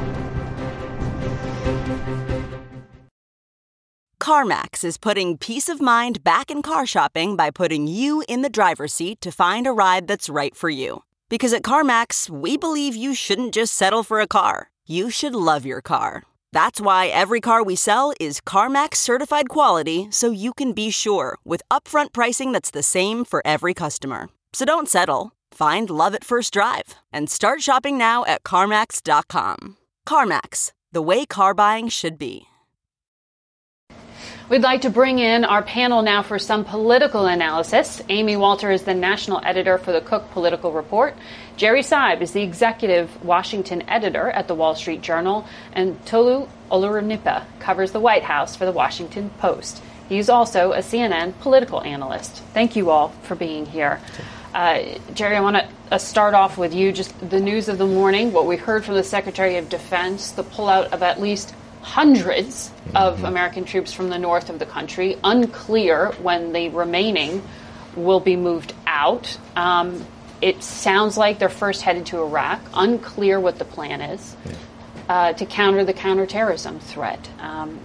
CarMax is putting peace of mind back in car shopping by putting you in the driver's seat to find a ride that's right for you. Because at CarMax, we believe you shouldn't just settle for a car. You should love your car. That's why every car we sell is CarMax certified quality, so you can be sure with upfront pricing that's the same for every customer. So don't settle. Find love at first drive and start shopping now at CarMax dot com. CarMax, the way car buying should be. We'd like to bring in our panel now for some political analysis. Amy Walter is the national editor for the Cook Political Report. Jerry Seib is the executive Washington editor at the Wall Street Journal. And Tolu Olorunnipa covers the White House for the Washington Post. He's also a C N N political analyst. Thank you all for being here. Uh, Jerry, I want to uh, start off with you. Just the news of the morning, what we heard from the Secretary of Defense, the pullout of at least hundreds mm-hmm. of American troops from the north of the country. Unclear when the remaining will be moved out. Um, it sounds like they're first headed to Iraq. Unclear what the plan is yeah. uh, to counter the counterterrorism threat. Um,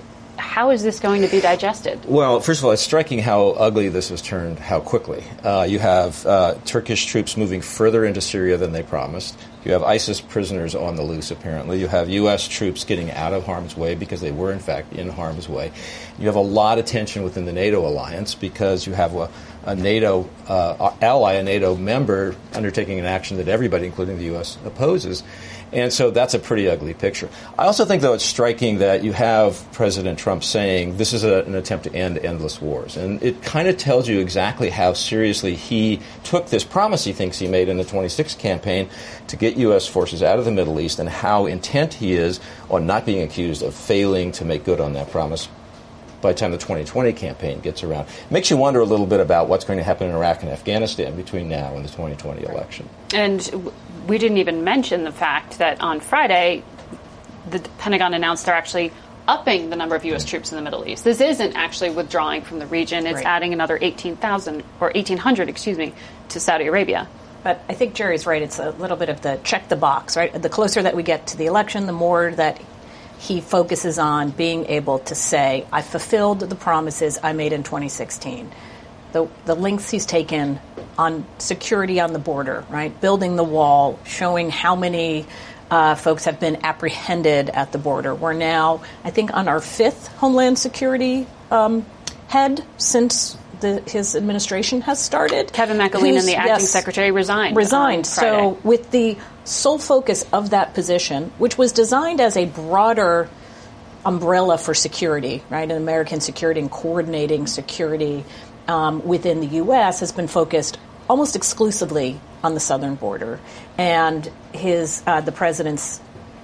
How is this going to be digested? Well, first of all, it's striking how ugly this has turned, how quickly. Uh, you have uh, Turkish troops moving further into Syria than they promised. You have ISIS prisoners on the loose, apparently. You have U S troops getting out of harm's way because they were, in fact, in harm's way. You have a lot of tension within the NATO alliance because you have a, a NATO uh, ally, a NATO member, undertaking an action that everybody, including the U S, opposes. And so that's a pretty ugly picture. I also think, though, it's striking that you have President Trump saying this is a, an attempt to end endless wars. And it kind of tells you exactly how seriously he took this promise he thinks he made in the twenty-six campaign to get U S forces out of the Middle East, and how intent he is on not being accused of failing to make good on that promise by the time the twenty twenty campaign gets around. It makes you wonder a little bit about what's going to happen in Iraq and Afghanistan between now and the twenty twenty election. And we didn't even mention the fact that on Friday, the Pentagon announced they're actually upping the number of U S troops in the Middle East. This isn't actually withdrawing from the region. It's right. adding another eighteen thousand or eighteen hundred, excuse me, to Saudi Arabia. But I think Jerry's right. It's a little bit of the check the box, right? The closer that we get to the election, the more that he focuses on being able to say, I fulfilled the promises I made in twenty sixteen. The, the lengths he's taken on security on the border, right? Building the wall, showing how many uh, folks have been apprehended at the border. We're now, I think, on our fifth Homeland Security um, head since the, his administration has started. Kevin McAleenan, the acting yes, secretary, resigned. Resigned. So with the sole focus of that position, which was designed as a broader umbrella for security, right? And American security and coordinating security um, within the U S has been focused almost exclusively on the southern border. And his uh, the president's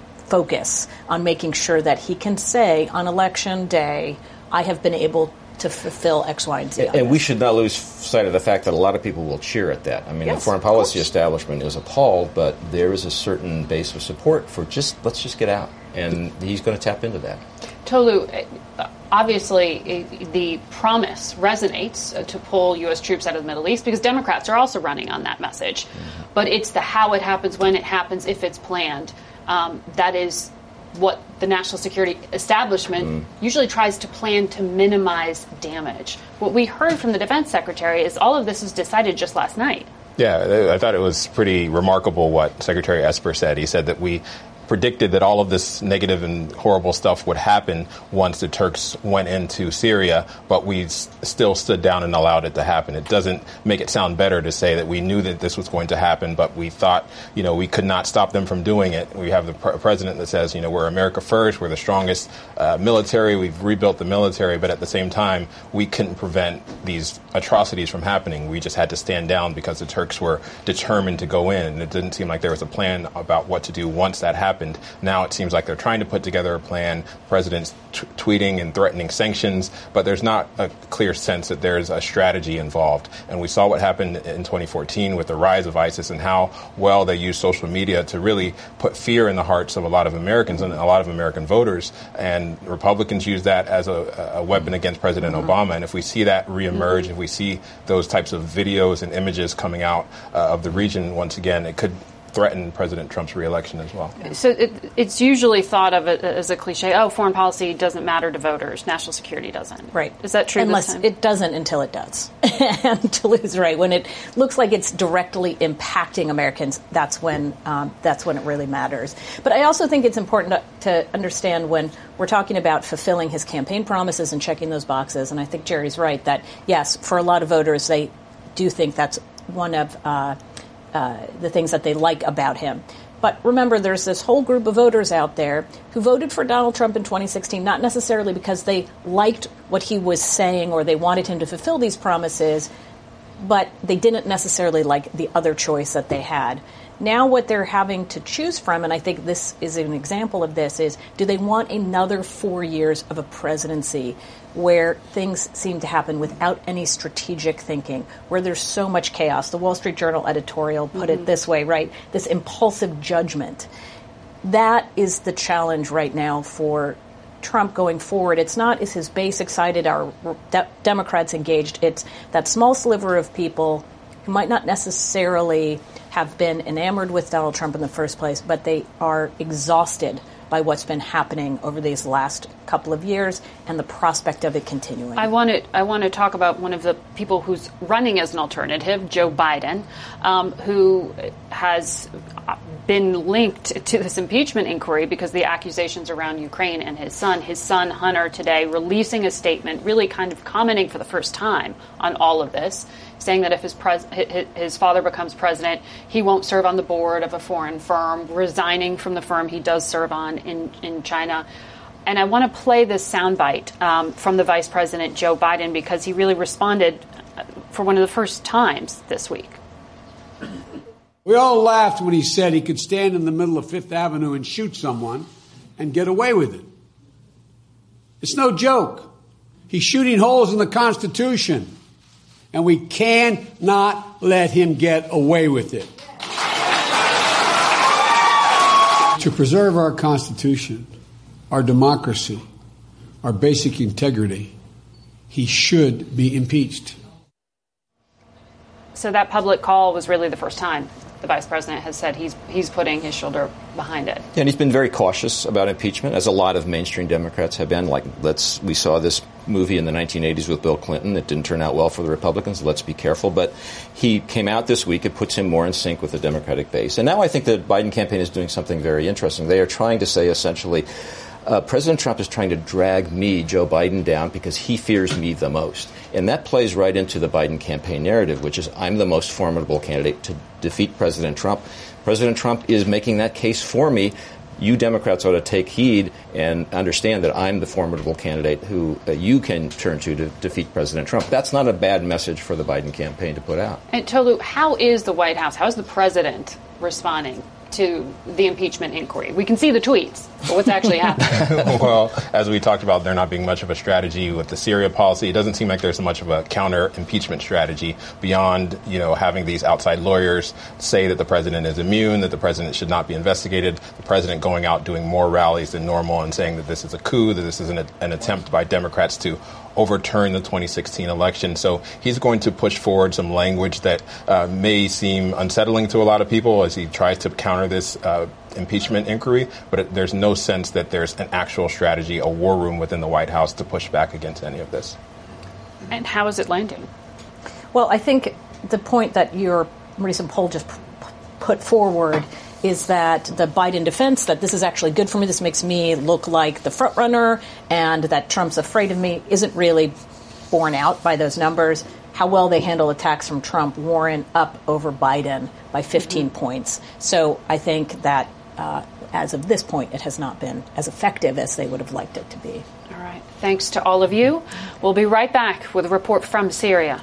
focus on making sure that he can say on election day, I have been able to fulfill X, Y, and Z. And, and we should not lose sight of the fact that a lot of people will cheer at that. I mean, yes, the foreign policy establishment is appalled, but there is a certain base of support for just, let's just get out. And he's going to tap into that. Tolu, obviously the promise resonates to pull U S troops out of the Middle East because Democrats are also running on that message. Mm-hmm. But it's the how it happens, when it happens, if it's planned. Um, that is what the national security establishment mm. usually tries to plan to minimize damage. What we heard from the defense secretary is all of this was decided just last night. Yeah, I thought it was pretty remarkable what Secretary Esper said. He said that we predicted that all of this negative and horrible stuff would happen once the Turks went into Syria, but we s- still stood down and allowed it to happen. It doesn't make it sound better to say that we knew that this was going to happen, but we thought, you know, we could not stop them from doing it. We have the pr- president that says, you know, we're America first, we're the strongest uh, military, we've rebuilt the military, but at the same time, we couldn't prevent these atrocities from happening. We just had to stand down because the Turks were determined to go in, and it didn't seem like there was a plan about what to do once that happened. Now it seems like they're trying to put together a plan. The president's t- tweeting and threatening sanctions, but there's not a clear sense that there's a strategy involved. And we saw what happened in twenty fourteen with the rise of ISIS and how well they used social media to really put fear in the hearts of a lot of Americans and a lot of American voters. And Republicans use that as a, a weapon against President mm-hmm. Obama. And if we see that reemerge, mm-hmm. if we see those types of videos and images coming out uh, of the region once again, it could threaten President Trump's reelection as well. So it, it's usually thought of as a cliche, oh, foreign policy doesn't matter to voters, national security doesn't. Right. Is that true Unless this time? It doesn't until it does. And Tolu's right. When it looks like it's directly impacting Americans, that's when um, that's when it really matters. But I also think it's important to, to understand when we're talking about fulfilling his campaign promises and checking those boxes, and I think Jerry's right that, yes, for a lot of voters, they do think that's one of uh, Uh, the things that they like about him. But remember, there's this whole group of voters out there who voted for Donald Trump in twenty sixteen, not necessarily because they liked what he was saying or they wanted him to fulfill these promises, but they didn't necessarily like the other choice that they had. Now what they're having to choose from, and I think this is an example of this, is do they want another four years of a presidency where things seem to happen without any strategic thinking, where there's so much chaos. The Wall Street Journal editorial put mm-hmm. it this way, right? This impulsive judgment. That is the challenge right now for Trump going forward. It's not, is his base excited, are de- Democrats engaged? It's that small sliver of people who might not necessarily have been enamored with Donald Trump in the first place, but they are exhausted by what's been happening over these last couple of years and the prospect of it continuing. I want to I want to talk about one of the people who's running as an alternative, Joe Biden, um, who has been linked to this impeachment inquiry because the accusations around Ukraine and his son. His son, Hunter, today releasing a statement, really kind of commenting for the first time on all of this, saying that if his, pres- his father becomes president, he won't serve on the board of a foreign firm, resigning from the firm he does serve on in, in China. And I want to play this soundbite um, from the Vice President, Joe Biden, because he really responded for one of the first times this week. We all laughed when he said he could stand in the middle of Fifth Avenue and shoot someone and get away with it. It's no joke. He's shooting holes in the Constitution. And we cannot let him get away with it. To preserve our Constitution, our democracy, our basic integrity, he should be impeached. So that public call was really the first time the vice president has said he's he's putting his shoulder behind it. Yeah, and he's been very cautious about impeachment, as a lot of mainstream Democrats have been. Like, let's we saw this movie in the nineteen eighties with Bill Clinton. It didn't turn out well for the Republicans. Let's be careful. But he came out this week. It puts him more in sync with the Democratic base. And now I think the Biden campaign is doing something very interesting. They are trying to say, essentially, Uh, President Trump is trying to drag me, Joe Biden, down because he fears me the most. And that plays right into the Biden campaign narrative, which is I'm the most formidable candidate to defeat President Trump. President Trump is making that case for me. You Democrats ought to take heed and understand that I'm the formidable candidate who uh, you can turn to to defeat President Trump. That's not a bad message for the Biden campaign to put out. And Tolu, how is the White House, how is the president responding to the impeachment inquiry? We can see the tweets, but what's actually happening? Well, as we talked about, there not being much of a strategy with the Syria policy. It doesn't seem like there's much of a counter-impeachment strategy beyond, you know, having these outside lawyers say that the president is immune, that the president should not be investigated, the president going out doing more rallies than normal and saying that this is a coup, that this is an, an attempt by Democrats to overturn the twenty sixteen election. So he's going to push forward some language that uh, may seem unsettling to a lot of people as he tries to counter this uh, impeachment inquiry. But it, there's no sense that there's an actual strategy, a war room within the White House to push back against any of this. And how is it landing? Well, I think the point that your recent poll just p- put forward is that the Biden defense, that this is actually good for me, this makes me look like the front runner, and that Trump's afraid of me, isn't really borne out by those numbers. How well they handle attacks from Trump, Warren up over Biden by fifteen mm-hmm. points. So I think that uh, as of this point, it has not been as effective as they would have liked it to be. All right. Thanks to all of you. We'll be right back with a report from Syria.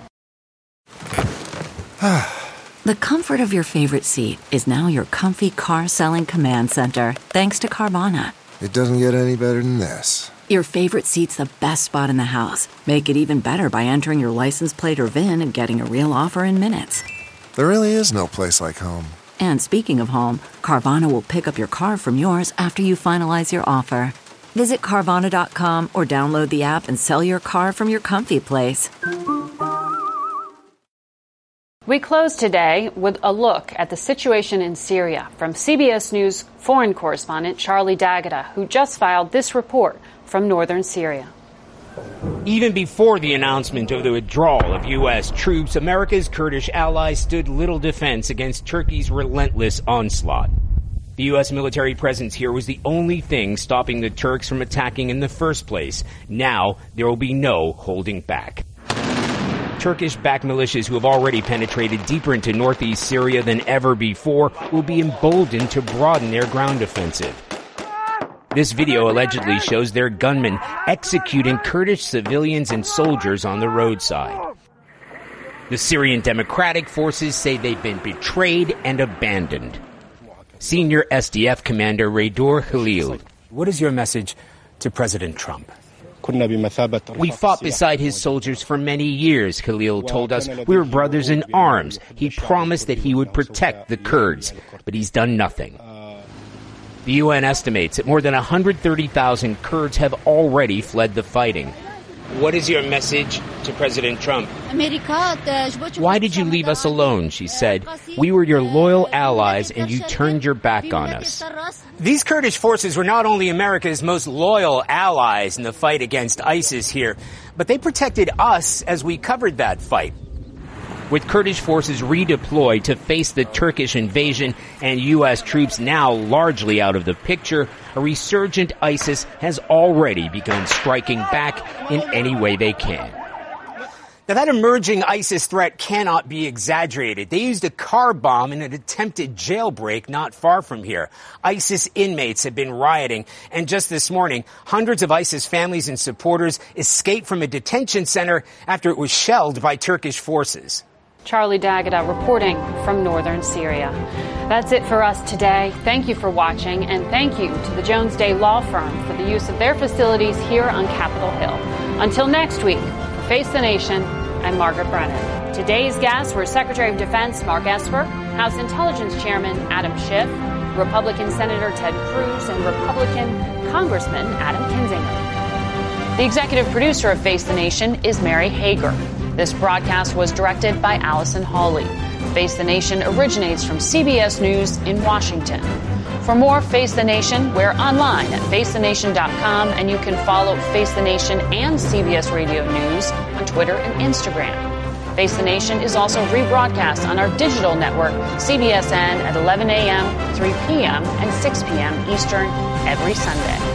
The comfort of your favorite seat is now your comfy car-selling command center, thanks to Carvana. It doesn't get any better than this. Your favorite seat's the best spot in the house. Make it even better by entering your license plate or V I N and getting a real offer in minutes. There really is no place like home. And speaking of home, Carvana will pick up your car from yours after you finalize your offer. Visit Carvana dot com or download the app and sell your car from your comfy place. We close today with a look at the situation in Syria from C B S News foreign correspondent Charlie D'Agata, who just filed this report from northern Syria. Even before the announcement of the withdrawal of U S troops, America's Kurdish allies stood little defense against Turkey's relentless onslaught. The U S military presence here was the only thing stopping the Turks from attacking in the first place. Now there will be no holding back. Turkish-backed militias who have already penetrated deeper into northeast Syria than ever before will be emboldened to broaden their ground offensive. This video allegedly shows their gunmen executing Kurdish civilians and soldiers on the roadside. The Syrian Democratic Forces say they've been betrayed and abandoned. Senior S D F Commander Raidur Khalil. What is your message to President Trump? We fought beside his soldiers for many years, Khalil told us. We were brothers in arms. He promised that he would protect the Kurds, but he's done nothing. The U N estimates that more than one hundred thirty thousand Kurds have already fled the fighting. What is your message to President Trump? Why did you leave us alone, she said. We were your loyal allies and you turned your back on us. These Kurdish forces were not only America's most loyal allies in the fight against ISIS here, but they protected us as we covered that fight. With Kurdish forces redeployed to face the Turkish invasion and U S troops now largely out of the picture, a resurgent ISIS has already begun striking back in any way they can. Now, that emerging ISIS threat cannot be exaggerated. They used a car bomb in an attempted jailbreak not far from here. ISIS inmates have been rioting, and just this morning, hundreds of ISIS families and supporters escaped from a detention center after it was shelled by Turkish forces. Charlie D'Agata reporting from northern Syria. That's it for us today. Thank you for watching, and thank you to the Jones Day Law Firm for the use of their facilities here on Capitol Hill. Until next week, for Face the Nation, I'm Margaret Brennan. Today's guests were Secretary of Defense Mark Esper, House Intelligence Chairman Adam Schiff, Republican Senator Ted Cruz, and Republican Congressman Adam Kinzinger. The executive producer of Face the Nation is Mary Hager. This broadcast was directed by Allison Hawley. Face the Nation originates from C B S News in Washington. For more Face the Nation, we're online at face the nation dot com, and you can follow Face the Nation and C B S Radio News on Twitter and Instagram. Face the Nation is also rebroadcast on our digital network, C B S N, at eleven a.m., three p.m., and six p.m. Eastern every Sunday.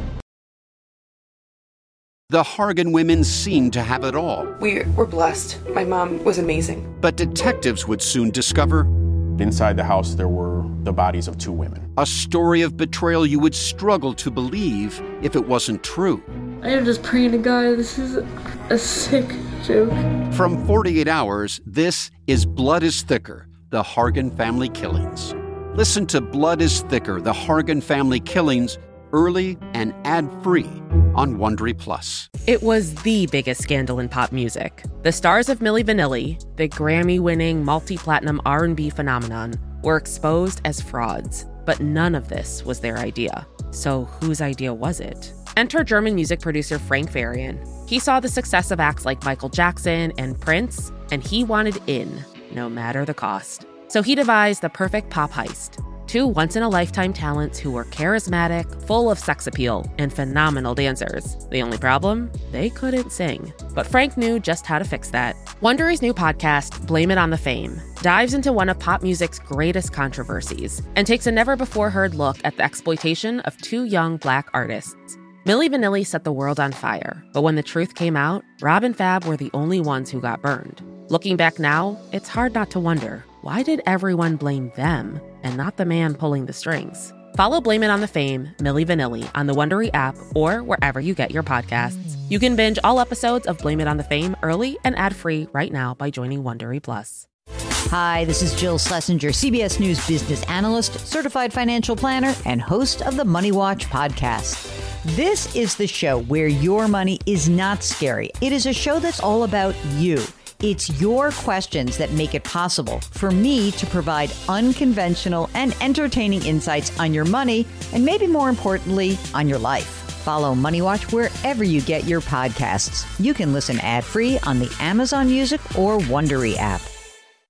The Hargan women seemed to have it all. We were blessed. My mom was amazing. But detectives would soon discover... Inside the house, there were the bodies of two women. A story of betrayal you would struggle to believe if it wasn't true. I am just praying to God, this is a sick joke. From forty-eight hours, this is Blood is Thicker, the Hargan Family Killings. Listen to Blood is Thicker, the Hargan Family Killings, early and ad-free on Wondery Plus. It was the biggest scandal in pop music. The stars of Milli Vanilli, the Grammy-winning multi-platinum R and B phenomenon, were exposed as frauds. But none of this was their idea. So whose idea was it? Enter German music producer Frank Farian. He saw the success of acts like Michael Jackson and Prince, and he wanted in, no matter the cost. So he devised the perfect pop heist. Two once-in-a-lifetime talents who were charismatic, full of sex appeal, and phenomenal dancers. The only problem? They couldn't sing. But Frank knew just how to fix that. Wondery's new podcast, Blame It on the Fame, dives into one of pop music's greatest controversies and takes a never-before-heard look at the exploitation of two young Black artists. Milli Vanilli set the world on fire, but when the truth came out, Rob and Fab were the only ones who got burned. Looking back now, it's hard not to wonder, why did everyone blame them and not the man pulling the strings? Follow Blame It on the Fame, Milli Vanilli, on the Wondery app or wherever you get your podcasts. You can binge all episodes of Blame It on the Fame early and ad-free right now by joining Wondery Plus. Hi, this is Jill Schlesinger, C B S News business analyst, certified financial planner, and host of the Money Watch podcast. This is the show where your money is not scary. It is a show that's all about you. It's your questions that make it possible for me to provide unconventional and entertaining insights on your money, and maybe more importantly, on your life. Follow Money Watch wherever you get your podcasts. You can listen ad-free on the Amazon Music or Wondery app.